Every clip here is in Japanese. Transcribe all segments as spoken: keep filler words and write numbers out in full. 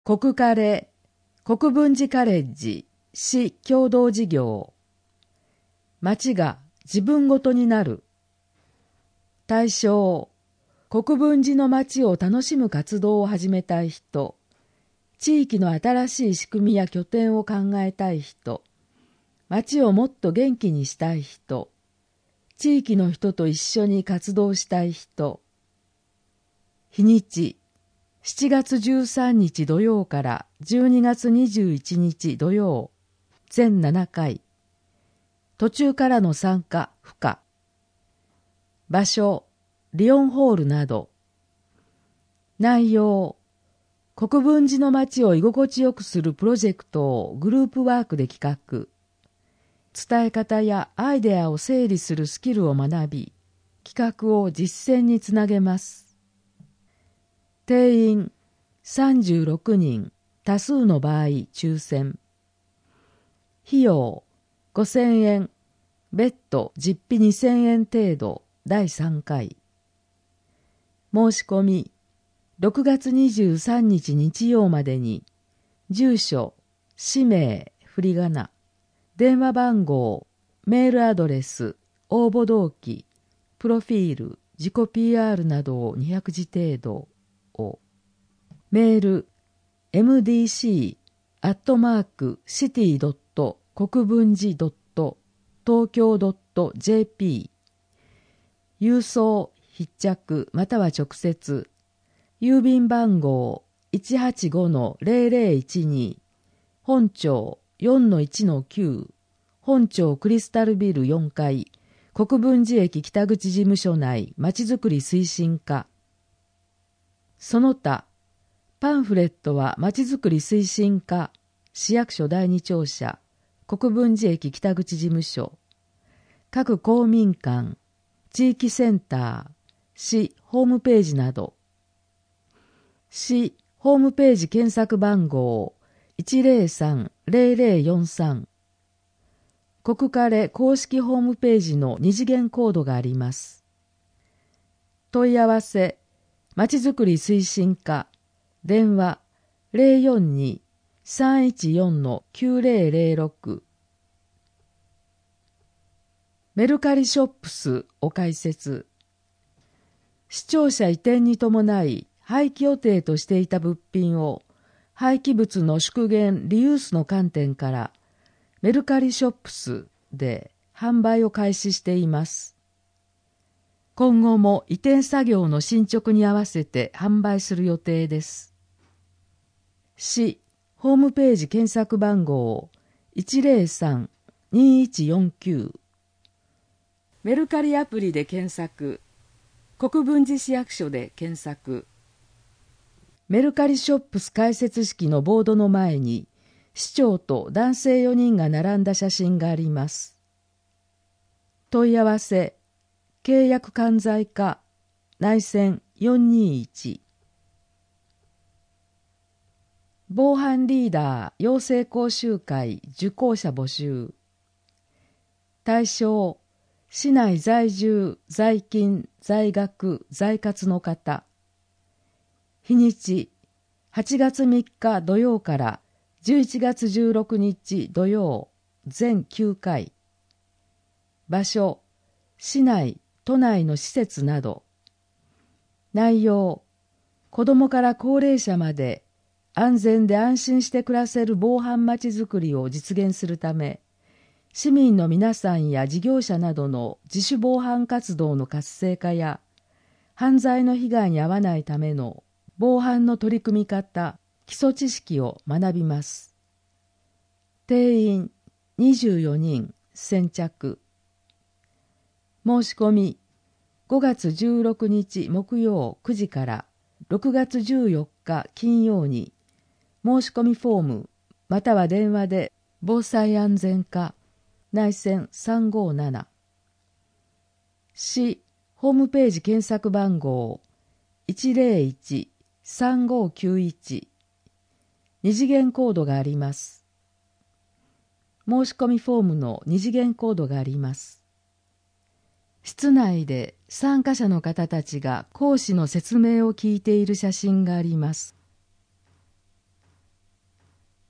国カレー、国分寺カレッジ、市共同事業。町が自分ごとになる。対象、国分寺の町を楽しむ活動を始めたい人、地域の新しい仕組みや拠点を考えたい人、町をもっと元気にしたい人、地域の人と一緒に活動したい人。日にち、しちがつじゅうさんにち土曜からじゅうにがつにじゅういちにち土曜、全ななかい。途中からの参加不可。場所、リオンホールなど。内容、国分寺の町を居心地よくするプロジェクトをグループワークで企画。伝え方やアイデアを整理するスキルを学び、企画を実践につなげます。定員さんじゅうろくにん、多数の場合抽選。費用ごせんえん、別途実費にせんえん程度、だいさんかい。申し込みろくがつにじゅうさんにち日曜までに、住所、氏名、振り仮名、電話番号、メールアドレス、応募動機、プロフィール、自己 ピーアール などをにひゃくじ程度を。メール、エムディーシー アットマークシティドット国分寺ドット東京ドット ジェーピー。郵送、必着または直接。郵便番号 いちはちごのゼロゼロいちに。本町 よんのいちのきゅう。本町クリスタルビルよんかい。国分寺駅北口事務所内まちづくり推進課。その他、パンフレットはまちづくり推進課、市役所だいに庁舎、国分寺駅北口事務所、各公民館、地域センター、市ホームページなど。市ホームページ検索番号 いちゼロさんゼロゼロよんさん。国カレ公式ホームページの二次元コードがあります。問い合わせ、まちづくり推進課、電話 ゼロよんに さんいちよん きゅうゼロゼロろく。メルカリショップスを開設。視聴者移転に伴い廃棄予定としていた物品を廃棄物の縮減・リユースの観点からメルカリショップスで販売を開始しています。今後も移転作業の進捗に合わせて販売する予定です。市ホームページ検索番号 いちゼロさん にいちよんきゅう。メルカリアプリで検索。国分寺市役所で検索。メルカリショップス開設式のボードの前に市長と男性よにんが並んだ写真があります。問い合わせ、契約管財課、内線よんにいち。防犯リーダー養成講習会受講者募集。対象、市内在住、在勤、在学、在活の方。日にち、はちがつみっか土曜からじゅういちがつじゅうろくにち土曜、全きゅうかい。場所、市内、都内の施設など。内容、子どもから高齢者まで安全で安心して暮らせる防犯まちづくりを実現するため、市民の皆さんや事業者などの自主防犯活動の活性化や、犯罪の被害に遭わないための防犯の取り組み方、基礎知識を学びます。定員にじゅうよにん、先着。申し込みごがつじゅうろくにち木曜くじからろくがつじゅうよっか金曜に申し込みフォームまたは電話で防災安全課内線さんごなな。市ホームページ検索番号 いちゼロいち さんごきゅういち。二次元コードがあります。申し込みフォームの二次元コードがあります。室内で参加者の方たちが講師の説明を聞いている写真があります。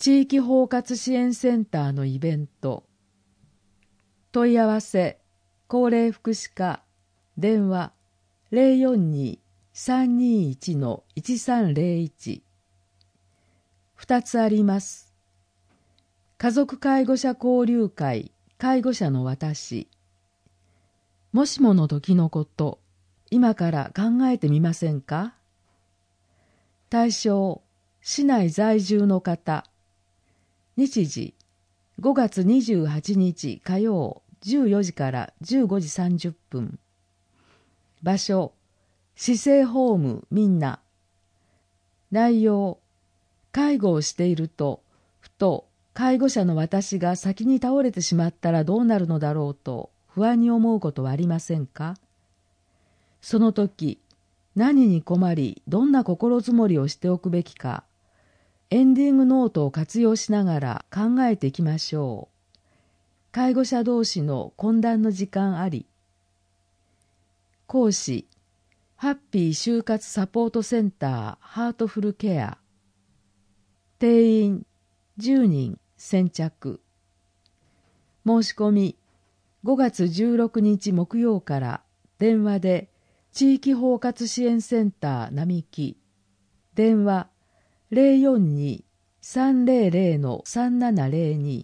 地域包括支援センターのイベント。問い合わせ、高齢福祉課、電話 ゼロよんに さんにいち いちさんゼロいち。二つあります。家族介護者交流会、介護者の私。もしもの時のこと、今から考えてみませんか？対象、市内在住の方。日時、ごがつにじゅうはちにち火曜じゅうよじからじゅうごじさんじゅっぷん。場所、市政ホームみんな。内容、介護をしていると、ふと介護者の私が先に倒れてしまったらどうなるのだろうと不安に思うことはありませんか？その時、何に困り、どんな心づもりをしておくべきか、エンディングノートを活用しながら考えていきましょう。介護者同士の懇談の時間あり。講師、ハッピー就活サポートセンターハートフルケア。定員じゅうにん先着。申し込み、ごがつじゅうろくにち木曜から電話で地域包括支援センター並木。電話 ゼロよんに さんゼロゼロ さんななゼロに。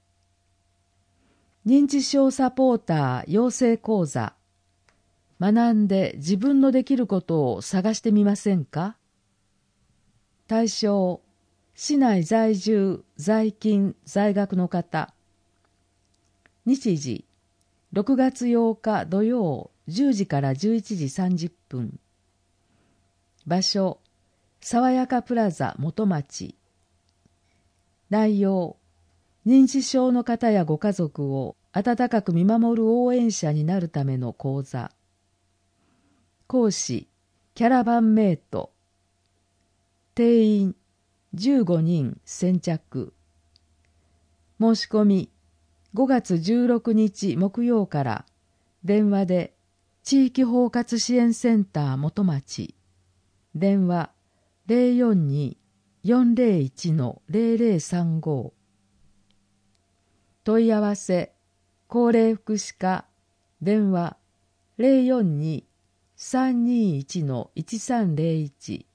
認知症サポーター養成講座。学んで自分のできることを探してみませんか？対象、市内在住、在勤、在学の方。日時、ろくがつようか土曜じゅうじからじゅういちじさんじゅっぷん。場所、さわやかプラザ元町。内容、認知症の方やご家族を温かく見守る応援者になるための講座。講師、キャラバンメイト。定員、じゅうごにん先着。申し込み、ごがつじゅうろくにち木曜から電話で地域包括支援センター元町。電話 ゼロよんに よんゼロいち ゼロゼロさんご。問い合わせ、高齢福祉課、電話 ゼロよんに さんにいち いちさんゼロいち。